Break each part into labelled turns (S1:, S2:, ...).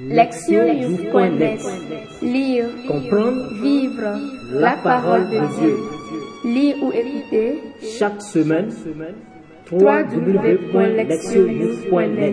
S1: Lectionnews.net. Lire,
S2: comprendre,
S1: vivre la parole de Dieu. Lire ou écouter
S2: chaque semaine
S1: www.lectionnews.net.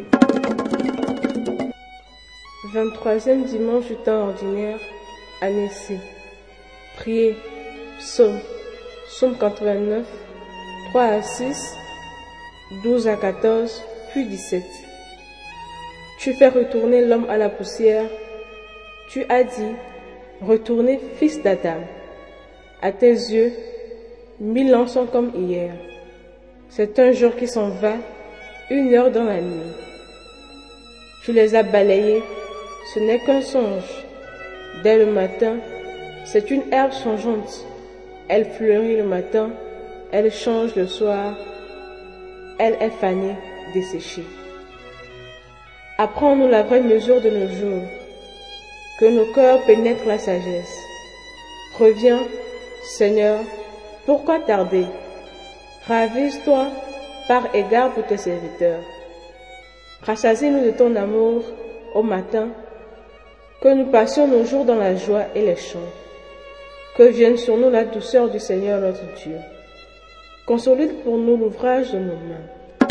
S3: 23e dimanche du temps ordinaire, année C. Priez. Psaume 89, 3 à 6, 12 à 14, puis 17. Tu fais retourner l'homme à la poussière. Tu as dit, retournez, fils d'Adam. À tes yeux, 1000 ans sont comme hier. C'est un jour qui s'en va, 1 heure dans la nuit. Tu les as balayés, ce n'est qu'un songe. Dès le matin, c'est une herbe changeante. Elle fleurit le matin, elle change le soir, elle est fanée, desséchée. Apprends-nous la vraie mesure de nos jours, que nos cœurs pénètrent la sagesse. Reviens, Seigneur, pourquoi tarder? Ravise-toi par égard pour tes serviteurs. Rassasie-nous de ton amour au matin, que nous passions nos jours dans la joie et les chants. Que vienne sur nous la douceur du Seigneur notre Dieu. Consolide pour nous l'ouvrage de nos mains.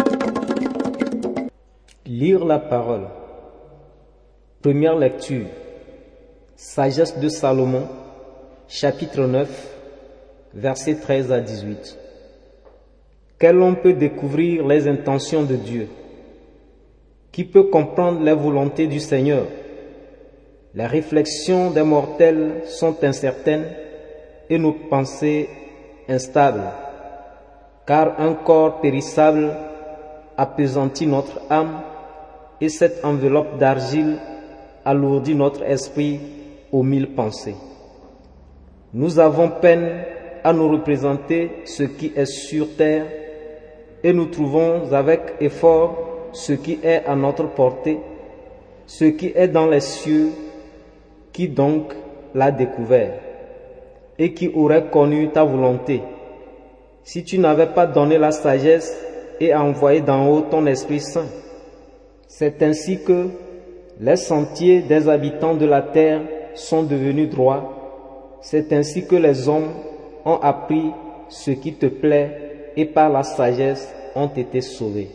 S2: Lire la parole. Première lecture. Sagesse de Salomon, chapitre 9, versets 13 à 18. Quel homme peut découvrir les intentions de Dieu? Qui peut comprendre les volontés du Seigneur? Les réflexions des mortels sont incertaines et nos pensées instables, car un corps périssable appesantit notre âme et cette enveloppe d'argile alourdit notre esprit aux 1000 pensées. Nous avons peine à nous représenter ce qui est sur terre et nous trouvons avec effort ce qui est à notre portée, ce qui est dans les cieux. Qui donc l'a découvert et qui aurait connu ta volonté si tu n'avais pas donné la sagesse et envoyé d'en haut ton Esprit Saint? C'est ainsi que les sentiers des habitants de la terre sont devenus droits. C'est ainsi que les hommes ont appris ce qui te plaît et par la sagesse ont été sauvés.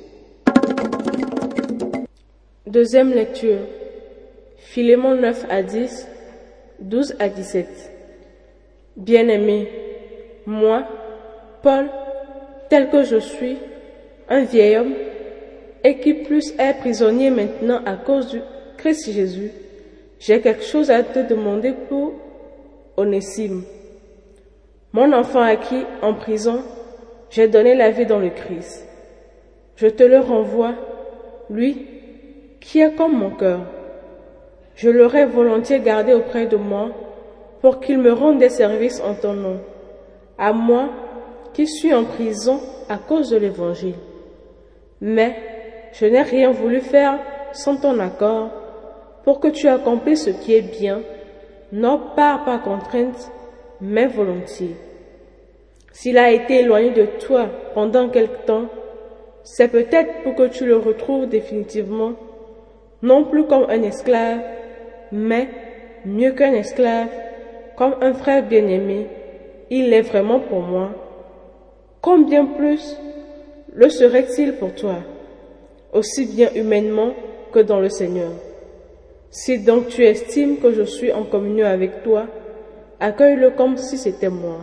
S3: Deuxième lecture. Philémon 9 à 10, 12 à 17. Bien-aimés, moi, Paul, tel que je suis, un vieil homme, et qui plus est prisonnier maintenant à cause du Christ Jésus, j'ai quelque chose à te demander pour Onésime, mon enfant à qui, en prison, j'ai donné la vie dans le Christ. Je te le renvoie, lui, qui est comme mon cœur. Je l'aurais volontiers gardé auprès de moi pour qu'il me rende des services en ton nom, à moi qui suis en prison à cause de l'Évangile. Mais je n'ai rien voulu faire sans ton accord pour que tu accomplisses ce qui est bien, non pas par contrainte, mais volontiers. S'il a été éloigné de toi pendant quelque temps, c'est peut-être pour que tu le retrouves définitivement, non plus comme un esclave, mais mieux qu'un esclave, comme un frère bien-aimé, il l'est vraiment pour moi. Combien plus le serait-il pour toi, aussi bien humainement que dans le Seigneur? Si donc tu estimes que je suis en communion avec toi, accueille-le comme si c'était moi.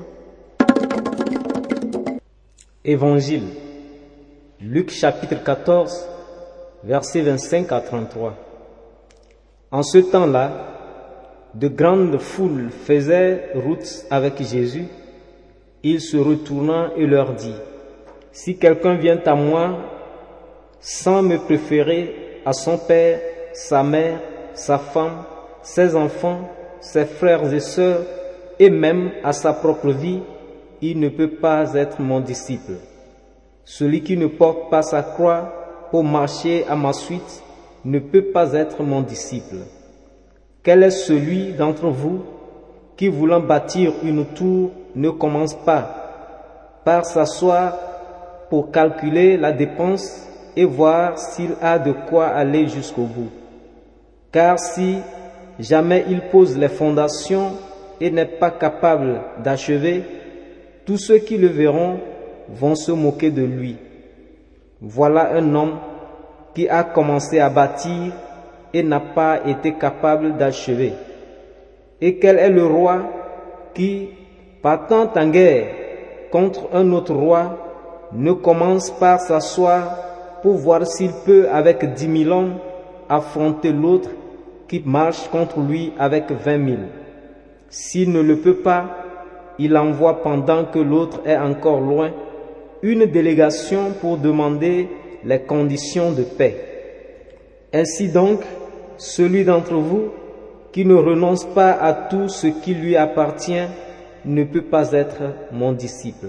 S2: Évangile. Luc chapitre 14, versets 25 à 33. En ce temps-là, de grandes foules faisaient route avec Jésus. Il se retourna et leur dit, « Si quelqu'un vient à moi sans me préférer à son père, sa mère, sa femme, ses enfants, ses frères et sœurs, et même à sa propre vie, il ne peut pas être mon disciple. Celui qui ne porte pas sa croix pour marcher à ma suite ne peut pas être mon disciple. Quel est celui d'entre vous qui, voulant bâtir une tour, ne commence pas par s'asseoir pour calculer la dépense et voir s'il a de quoi aller jusqu'au bout? Car si jamais il pose les fondations et n'est pas capable d'achever, tous ceux qui le verront vont se moquer de lui. Voilà un homme qui a commencé à bâtir et n'a pas été capable d'achever. Et quel est le roi qui, partant en guerre contre un autre roi, ne commence par s'asseoir pour voir s'il peut, avec 10 000 hommes, affronter l'autre qui marche contre lui avec 20 000. S'il ne le peut pas, il envoie pendant que l'autre est encore loin une délégation pour demander les conditions de paix. Ainsi donc, celui d'entre vous qui ne renonce pas à tout ce qui lui appartient ne peut pas être mon disciple.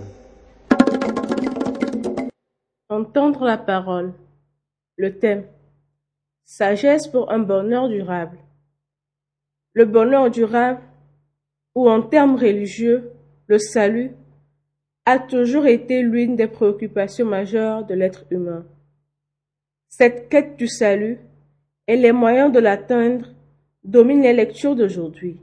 S3: Entendre la parole. Le thème. Sagesse pour un bonheur durable. Le bonheur durable, ou en termes religieux, le salut, a toujours été l'une des préoccupations majeures de l'être humain. Cette quête du salut et les moyens de l'atteindre dominent les lectures d'aujourd'hui.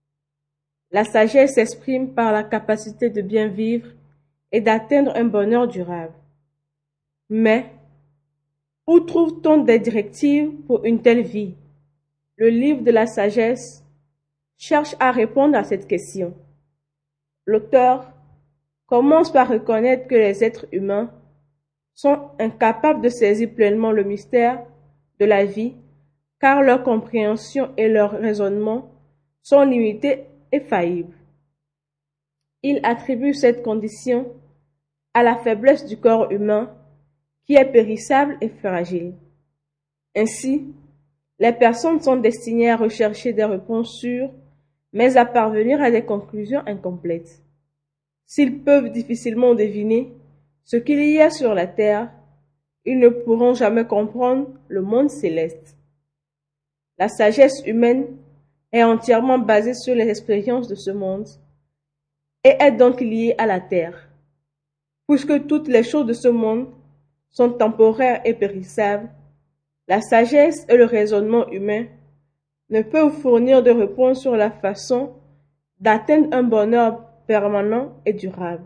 S3: La sagesse s'exprime par la capacité de bien vivre et d'atteindre un bonheur durable. Mais, où trouve-t-on des directives pour une telle vie? Le livre de la sagesse cherche à répondre à cette question. L'auteur commence par reconnaître que les êtres humains sont incapables de saisir pleinement le mystère de la vie, car leur compréhension et leur raisonnement sont limités et faillibles. Il attribue cette condition à la faiblesse du corps humain, qui est périssable et fragile. Ainsi, les personnes sont destinées à rechercher des réponses sûres, mais à parvenir à des conclusions incomplètes. S'ils peuvent difficilement deviner ce qu'il y a sur la terre, ils ne pourront jamais comprendre le monde céleste. La sagesse humaine est entièrement basée sur les expériences de ce monde et est donc liée à la terre. Puisque toutes les choses de ce monde sont temporaires et périssables, la sagesse et le raisonnement humain ne peuvent fournir de réponses sur la façon d'atteindre un bonheur permanent et durable.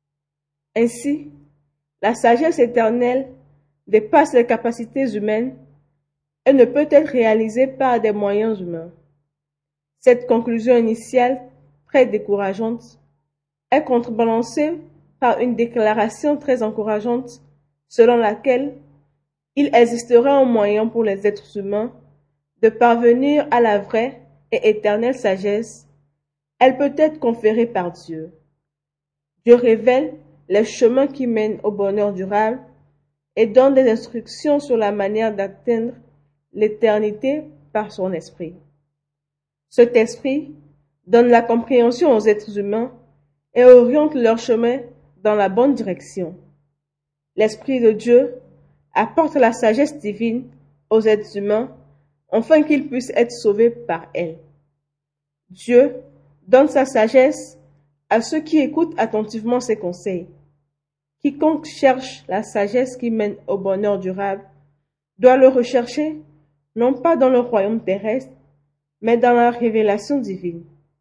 S3: Ainsi, la sagesse éternelle dépasse les capacités humaines et ne peut être réalisée par des moyens humains. Cette conclusion initiale, très décourageante, est contrebalancée par une déclaration très encourageante selon laquelle il existerait un moyen pour les êtres humains de parvenir à la vraie et éternelle sagesse. Elle peut être conférée par Dieu. Dieu révèle les chemins qui mènent au bonheur durable et donne des instructions sur la manière d'atteindre l'éternité par son esprit. Cet esprit donne la compréhension aux êtres humains et oriente leur chemin dans la bonne direction. L'Esprit de Dieu apporte la sagesse divine aux êtres humains afin qu'ils puissent être sauvés par elle. Dieu donne sa sagesse à ceux qui écoutent attentivement ses conseils. Quiconque cherche la sagesse qui mène au bonheur durable doit le rechercher non pas dans le royaume terrestre, mais dans la révélation divine.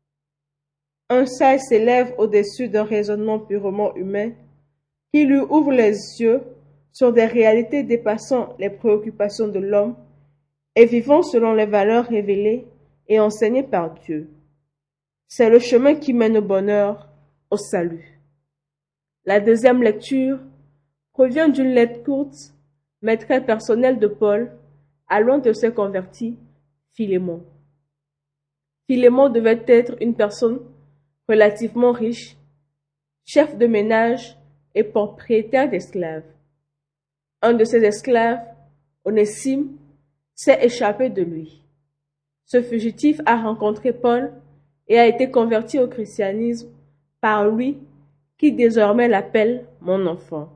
S3: Un sage s'élève au-dessus d'un raisonnement purement humain qui lui ouvre les yeux sur des réalités dépassant les préoccupations de l'homme et vivant selon les valeurs révélées et enseignées par Dieu. C'est le chemin qui mène au bonheur, au salut. La deuxième lecture provient d'une lettre courte, mais très personnelle de Paul, à l'un de ses convertis, Philémon. Philémon devait être une personne relativement riche, chef de ménage et propriétaire d'esclaves. Un de ses esclaves, Onésime, s'est échappé de lui. Ce fugitif a rencontré Paul et a été converti au christianisme par lui, qui désormais l'appelle mon enfant.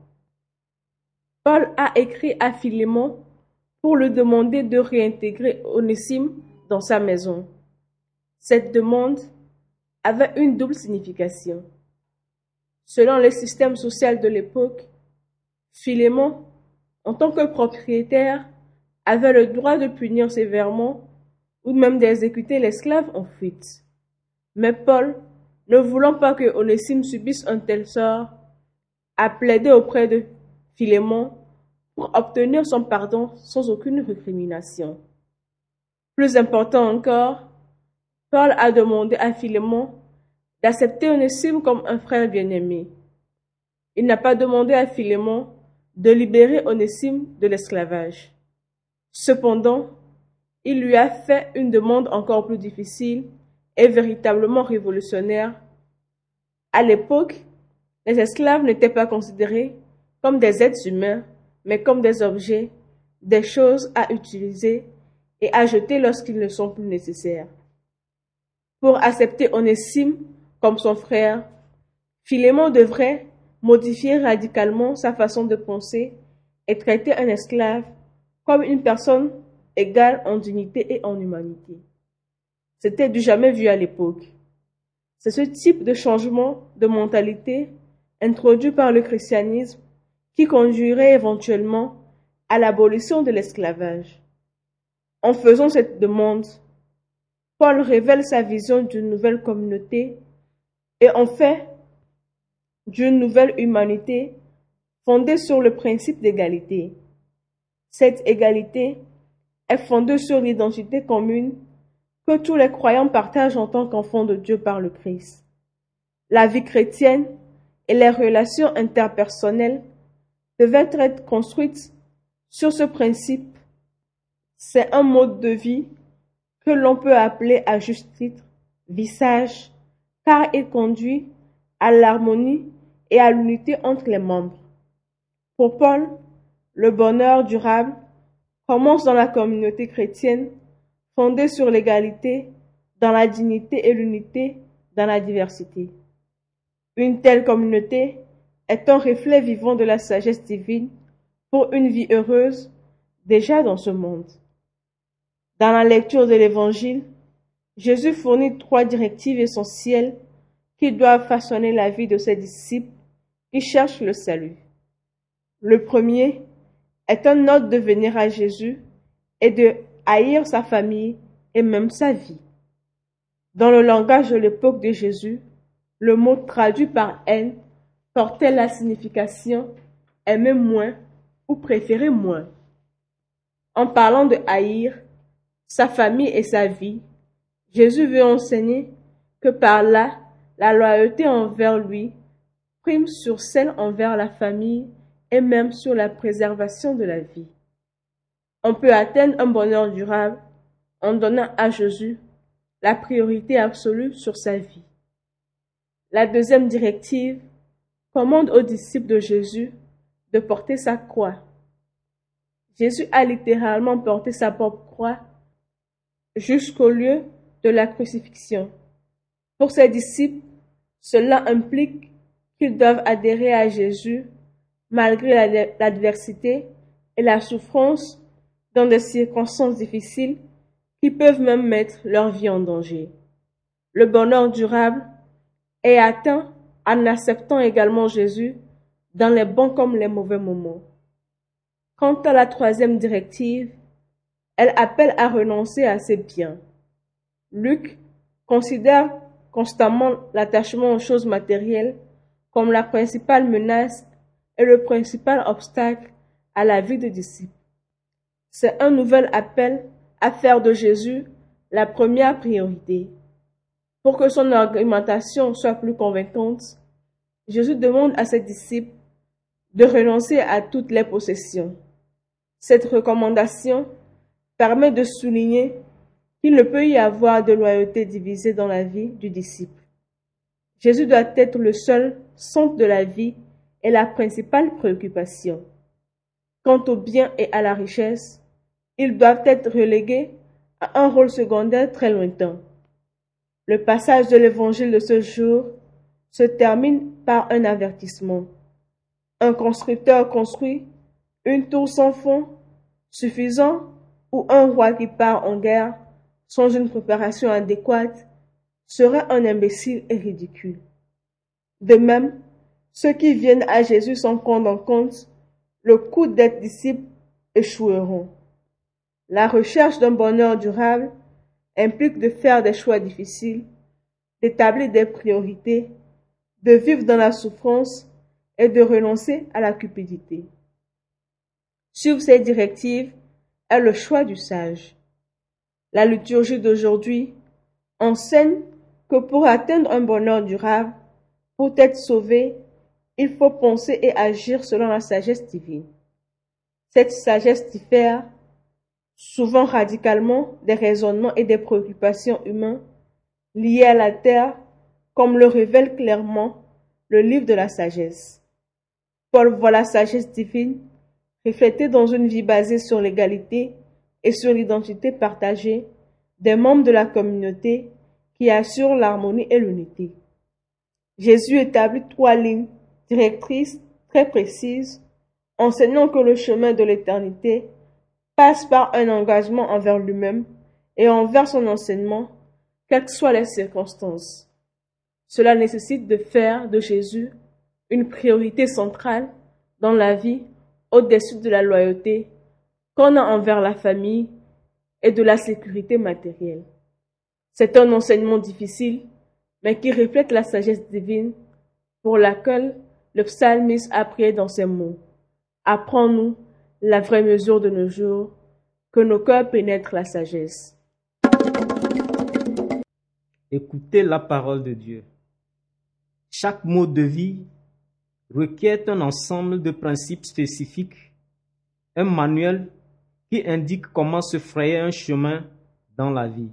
S3: Paul a écrit à Philémon pour lui demander de réintégrer Onésime dans sa maison. Cette demande avait une double signification. Selon le système social de l'époque, Philémon, en tant que propriétaire, avait le droit de punir sévèrement ou même d'exécuter l'esclave en fuite. Mais Paul, ne voulant pas que Onésime subisse un tel sort, a plaidé auprès de Philémon pour obtenir son pardon sans aucune récrimination. Plus important encore, Paul a demandé à Philémon d'accepter Onésime comme un frère bien-aimé. Il n'a pas demandé à Philémon de libérer Onésime de l'esclavage. Cependant, il lui a fait une demande encore plus difficile et véritablement révolutionnaire. À l'époque, les esclaves n'étaient pas considérés comme des êtres humains, mais comme des objets, des choses à utiliser et à jeter lorsqu'ils ne sont plus nécessaires. Pour accepter Onésime comme son frère, Philémon devrait modifier radicalement sa façon de penser et traiter un esclave comme une personne égale en dignité et en humanité. C'était du jamais vu à l'époque. C'est ce type de changement de mentalité introduit par le christianisme qui conduirait éventuellement à l'abolition de l'esclavage. En faisant cette demande, Paul révèle sa vision d'une nouvelle communauté et en fait d'une nouvelle humanité fondée sur le principe d'égalité. Cette égalité est fondée sur l'identité commune que tous les croyants partagent en tant qu'enfants de Dieu par le Christ. La vie chrétienne et les relations interpersonnelles devaient être construites sur ce principe. C'est un mode de vie que l'on peut appeler à juste titre vie sage, car il conduit à l'harmonie et à l'unité entre les membres. Pour Paul, le bonheur durable commence dans la communauté chrétienne fondée sur l'égalité, dans la dignité et l'unité, dans la diversité. Une telle communauté est un reflet vivant de la sagesse divine pour une vie heureuse déjà dans ce monde. Dans la lecture de l'Évangile, Jésus fournit 3 directives essentielles qui doivent façonner la vie de ses disciples qui cherchent le salut. Le premier est un ordre de venir à Jésus et de haïr sa famille et même sa vie. Dans le langage de l'époque de Jésus, le mot traduit par haine portait la signification aimer moins ou préférer moins. En parlant de haïr sa famille et sa vie, Jésus veut enseigner que par là, la loyauté envers lui prime sur celle envers la famille et même sur la préservation de la vie. On peut atteindre un bonheur durable en donnant à Jésus la priorité absolue sur sa vie. La deuxième directive commande aux disciples de Jésus de porter sa croix. Jésus a littéralement porté sa propre croix jusqu'au lieu de la crucifixion. Pour ses disciples, cela implique qu'ils doivent adhérer à Jésus malgré l'adversité et la souffrance dans des circonstances difficiles qui peuvent même mettre leur vie en danger. Le bonheur durable est atteint en acceptant également Jésus dans les bons comme les mauvais moments. Quant à la troisième directive, elle appelle à renoncer à ses biens. Luc considère constamment l'attachement aux choses matérielles comme la principale menace et le principal obstacle à la vie de disciple. C'est un nouvel appel à faire de Jésus la première priorité. Pour que son argumentation soit plus convaincante, Jésus demande à ses disciples de renoncer à toutes les possessions. Cette recommandation permet de souligner qu'il ne peut y avoir de loyauté divisée dans la vie du disciple. Jésus doit être le seul centre de la vie et la principale préoccupation. Quant aux biens et à la richesse, ils doivent être relégués à un rôle secondaire très lointain. Le passage de l'évangile de ce jour se termine par un avertissement. Un constructeur construit une tour sans fond suffisant ou un roi qui part en guerre sans une préparation adéquate serait un imbécile et ridicule. De même, ceux qui viennent à Jésus sans prendre en compte le coût d'être disciples échoueront. La recherche d'un bonheur durable implique de faire des choix difficiles, d'établir des priorités, de vivre dans la souffrance et de renoncer à la cupidité. Suivre ces directives est le choix du sage. La liturgie d'aujourd'hui enseigne que pour atteindre un bonheur durable, pour être sauvé, il faut penser et agir selon la sagesse divine. Cette sagesse diffère souvent radicalement des raisonnements et des préoccupations humains liés à la terre, comme le révèle clairement le livre de la sagesse. Paul voit la sagesse divine reflétée dans une vie basée sur l'égalité et sur l'identité partagée des membres de la communauté qui assurent l'harmonie et l'unité. Jésus établit 3 lignes directrices très précises, enseignant que le chemin de l'éternité passe par un engagement envers lui-même et envers son enseignement, quelles que soient les circonstances. Cela nécessite de faire de Jésus une priorité centrale dans la vie au-dessus de la loyauté qu'on a envers la famille et de la sécurité matérielle. C'est un enseignement difficile, mais qui reflète la sagesse divine pour laquelle le psalmiste a prié dans ces mots. Apprends-nous la vraie mesure de nos jours, que nos cœurs pénètrent la sagesse.
S2: Écoutez la parole de Dieu. Chaque mode de vie requiert un ensemble de principes spécifiques, un manuel qui indique comment se frayer un chemin dans la vie.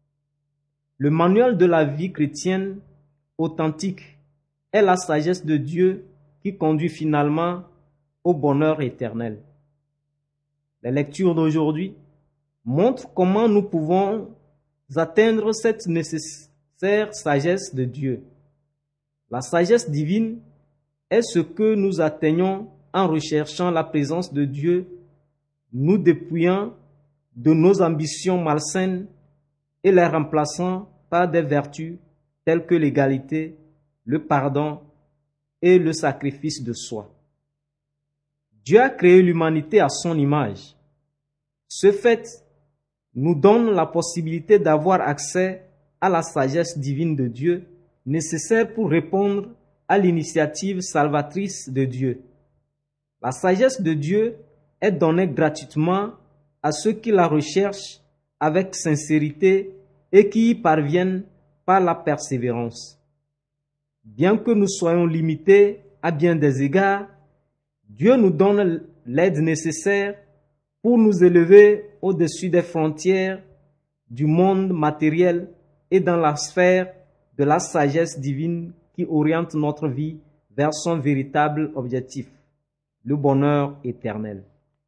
S2: Le manuel de la vie chrétienne authentique est la sagesse de Dieu qui conduit finalement au bonheur éternel. Les lectures d'aujourd'hui montrent comment nous pouvons atteindre cette nécessaire sagesse de Dieu. La sagesse divine est ce que nous atteignons en recherchant la présence de Dieu, nous dépouillant de nos ambitions malsaines et les remplaçant par des vertus telles que l'égalité, le pardon et le sacrifice de soi. Dieu a créé l'humanité à son image. Ce fait nous donne la possibilité d'avoir accès à la sagesse divine de Dieu, nécessaire pour répondre à l'initiative salvatrice de Dieu. La sagesse de Dieu est donnée gratuitement à ceux qui la recherchent avec sincérité et qui y parviennent par la persévérance. Bien que nous soyons limités à bien des égards, Dieu nous donne l'aide nécessaire pour nous élever au-dessus des frontières du monde matériel et dans la sphère de la sagesse divine qui oriente notre vie vers son véritable objectif, le bonheur éternel.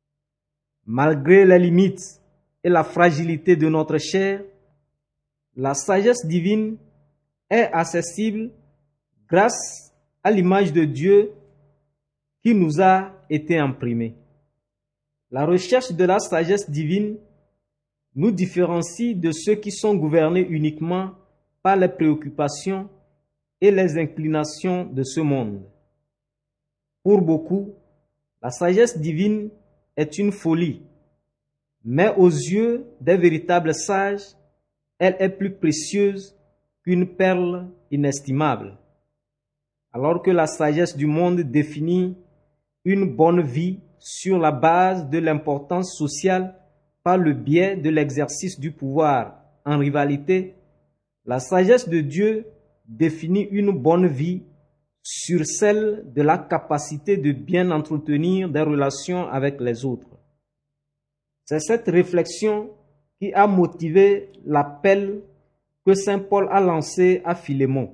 S2: Malgré les limites et la fragilité de notre chair, la sagesse divine est accessible grâce à l'image de Dieu qui nous a été imprimée. La recherche de la sagesse divine nous différencie de ceux qui sont gouvernés uniquement par les préoccupations et les inclinations de ce monde. Pour beaucoup, la sagesse divine est une folie, mais aux yeux des véritables sages, elle est plus précieuse qu'une perle inestimable. Alors que la sagesse du monde définit une bonne vie sur la base de l'importance sociale par le biais de l'exercice du pouvoir en rivalité, la sagesse de Dieu définit une bonne vie sur celle de la capacité de bien entretenir des relations avec les autres. C'est cette réflexion qui a motivé l'appel que saint Paul a lancé à Philémon.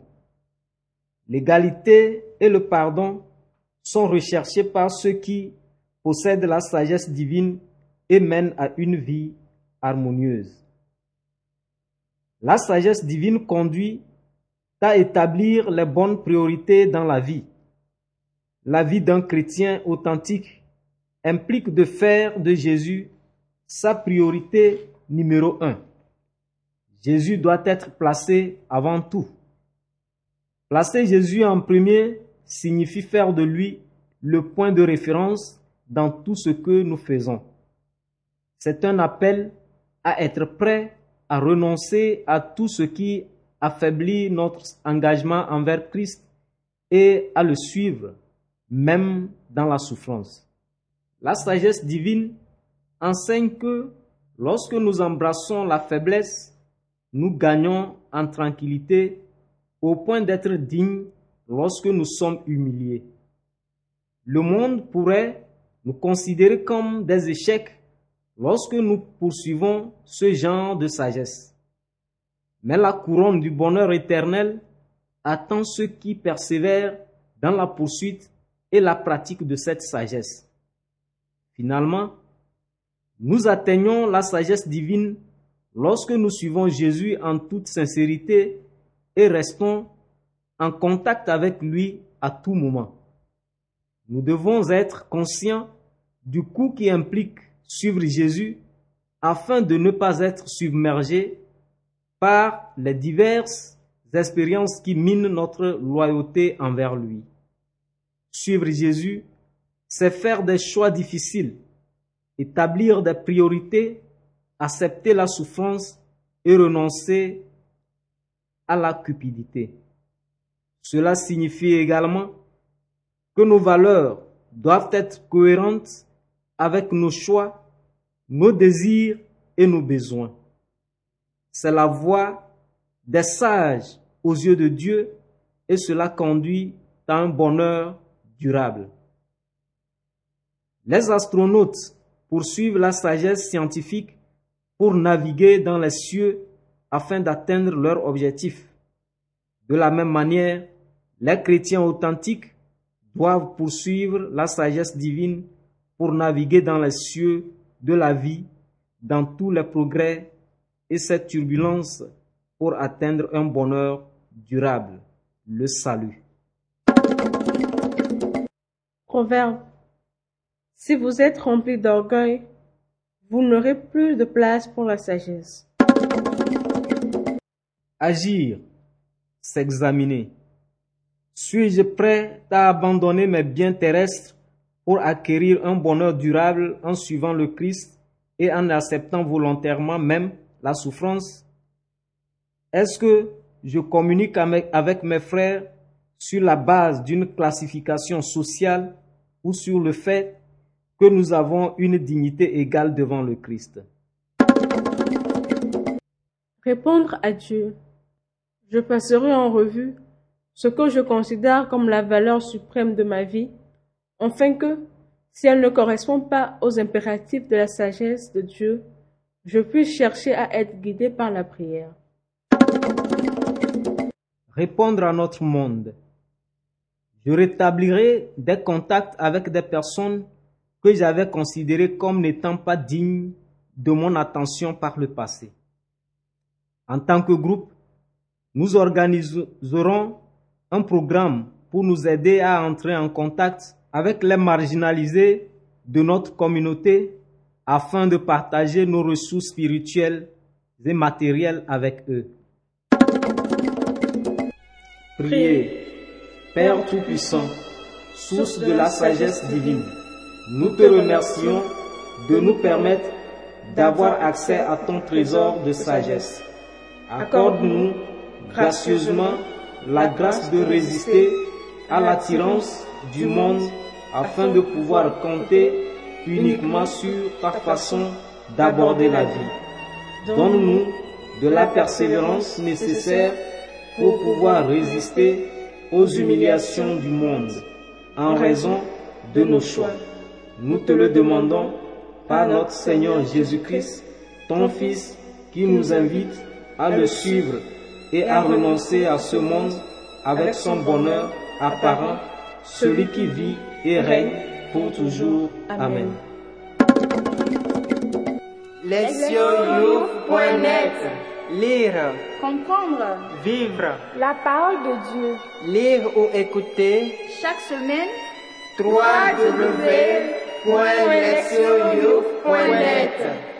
S2: L'égalité et le pardon sont recherchés par ceux qui possèdent la sagesse divine et mènent à une vie harmonieuse. La sagesse divine conduit à établir les bonnes priorités dans la vie. La vie d'un chrétien authentique implique de faire de Jésus sa priorité numéro 1. Jésus doit être placé avant tout. Placer Jésus en premier signifie faire de lui le point de référence dans tout ce que nous faisons. C'est un appel à être prêt à renoncer à tout ce qui affaiblit notre engagement envers Christ et à le suivre, même dans la souffrance. La sagesse divine enseigne que lorsque nous embrassons la faiblesse, nous gagnons en tranquillité au point d'être dignes lorsque nous sommes humiliés. Le monde pourrait nous considérer comme des échecs lorsque nous poursuivons ce genre de sagesse. Mais la couronne du bonheur éternel attend ceux qui persévèrent dans la poursuite et la pratique de cette sagesse. Finalement, nous atteignons la sagesse divine lorsque nous suivons Jésus en toute sincérité et restons en contact avec lui à tout moment. Nous devons être conscients du coût qui implique suivre Jésus afin de ne pas être submergés par les diverses expériences qui minent notre loyauté envers lui. Suivre Jésus, c'est faire des choix difficiles, établir des priorités, accepter la souffrance et renoncer à la cupidité. Cela signifie également que nos valeurs doivent être cohérentes avec nos choix, nos désirs et nos besoins. C'est la voie des sages aux yeux de Dieu et cela conduit à un bonheur durable. Les astronautes poursuivent la sagesse scientifique pour naviguer dans les cieux afin d'atteindre leur objectif. De la même manière, les chrétiens authentiques doivent poursuivre la sagesse divine pour naviguer dans les cieux de la vie, dans tous les progrès et cette turbulence pour atteindre un bonheur durable, le salut.
S3: Proverbe. Si vous êtes rempli d'orgueil, vous n'aurez plus de place pour la sagesse.
S2: Agir, s'examiner. Suis-je prêt à abandonner mes biens terrestres pour acquérir un bonheur durable en suivant le Christ et en acceptant volontairement même la souffrance? Est-ce que je communique avec mes frères sur la base d'une classification sociale ou sur le fait que nous avons une dignité égale devant le Christ?
S3: Répondre à Dieu. Je passerai en revue ce que je considère comme la valeur suprême de ma vie, afin que, si elle ne correspond pas aux impératifs de la sagesse de Dieu, je puisse chercher à être guidé par la prière.
S2: Répondre à notre monde. Je rétablirai des contacts avec des personnes que j'avais considérées comme n'étant pas dignes de mon attention par le passé. En tant que groupe, nous organiserons un programme pour nous aider à entrer en contact avec les marginalisés de notre communauté afin de partager nos ressources spirituelles et matérielles avec eux. Priez. Père Tout-Puissant, source de la sagesse divine, nous te remercions de nous permettre d'avoir accès à ton trésor de sagesse. Accorde-nous gracieusement la grâce de résister à l'attirance du monde afin de pouvoir compter uniquement sur ta façon d'aborder la vie. Donne-nous de la persévérance nécessaire pour pouvoir résister aux humiliations du monde en raison de nos choix. Nous te le demandons par notre Seigneur Jésus-Christ, ton Fils, qui nous invite à le suivre et à renoncer à ce monde avec son bonheur apparent, celui qui vit et règne pour toujours. Amen.
S4: Lectionyouf.net.
S5: Lire,
S1: Comprendre
S5: vivre,
S1: la parole de Dieu.
S5: lire ou écouter.
S1: Chaque semaine,
S4: www.lectionyouf.net.